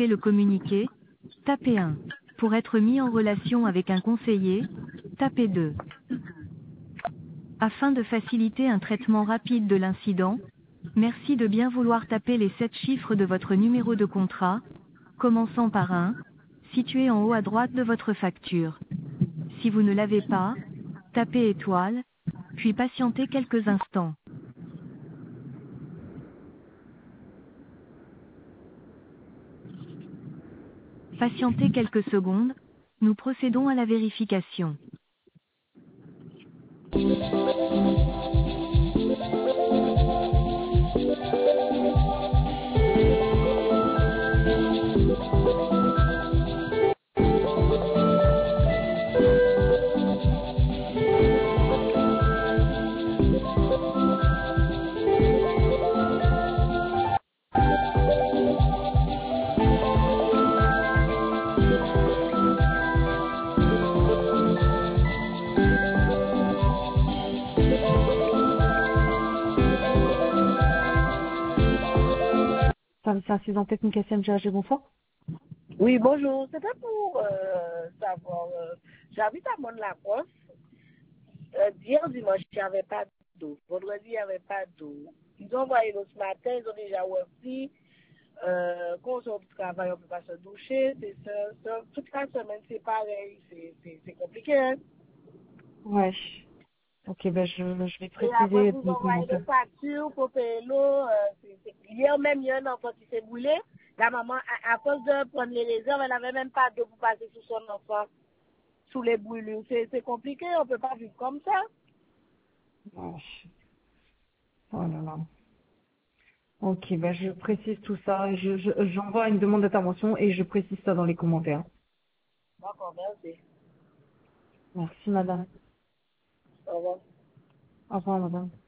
souhaitez le communiquer, tapez 1. Pour être mis en relation avec un conseiller, tapez 2. Afin de faciliter un traitement rapide de l'incident, merci de bien vouloir taper les 7 chiffres de votre numéro de contrat, commençant par 1, situé en haut à droite de votre facture. Si vous ne l'avez pas, tapez étoile, puis patientez quelques instants. Patientez quelques secondes, nous procédons à la vérification. Service incident technique SMGH, bonsoir. Oui, bonjour. C'était pour savoir, j'habite à Mont-la-Crosse. Hier dimanche, il n'y avait pas d'eau. Vendredi, il n'y avait pas d'eau. Ils ont envoyé l'eau ce matin, ils ont déjà aussi. Quand on sort du travail, on ne peut pas se doucher. C'est ça. Toute la semaine, c'est pareil. C'est compliqué, hein? Ouais. Ok, ben je vais Et après, préciser vous le envoyez des commentaire. factures pour payer l'eau. Hier même, il y a un enfant qui s'est brûlé. La maman, à cause de prendre les réserves, elle n'avait même pas d'eau pour passer sur son enfant, sous les brûlures. C'est compliqué, on ne peut pas vivre comme ça. Ouais. Oh là là. Ok, ben je précise tout ça. J'envoie une demande d'intervention et je précise ça dans les commentaires. D'accord, merci. Merci madame. Au revoir. Au revoir madame.